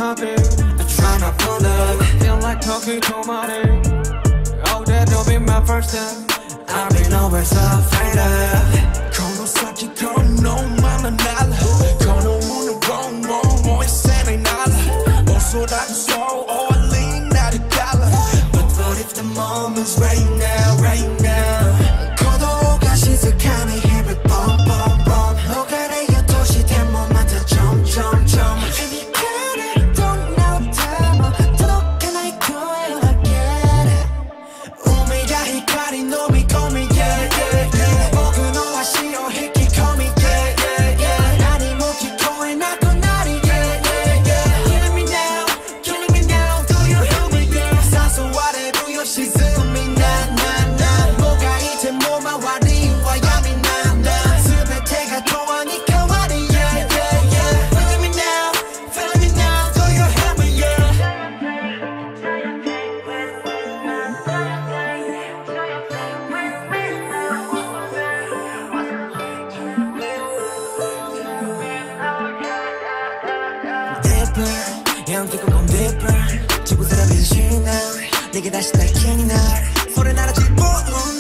happy. I try not to love, feel like talking to money. Oh, that'll be my first time. I've been always afraid of. この先このままならこの胸もう一斉になるおそらくそう終わりになるから But what if the moment's right now, right now 鼓動が静かに響く Boom, boom, boom 逃れようとしてもまた Jump, jump, jump 響かれどんな歌も届かない声を上げる海が光飲み込み Yeah, yeah, yeah 僕の足を引き込み Yeah, yeah, yeah 何も聞こえなくなり Yeah, yeah, yeah Killing me now, killing me now Do you hear me, yeah 誘われるよ沈みな僕がいても周りは闇なんだ全てが永遠に変わり Yeah, yeah, yeah Feeling me now, feeling me now Do you hear me, yeah Deeper, 양 뜨거운 건 deeper 지구 사람이 신나 내게 다시 날 기니 날 소리 나라 지붕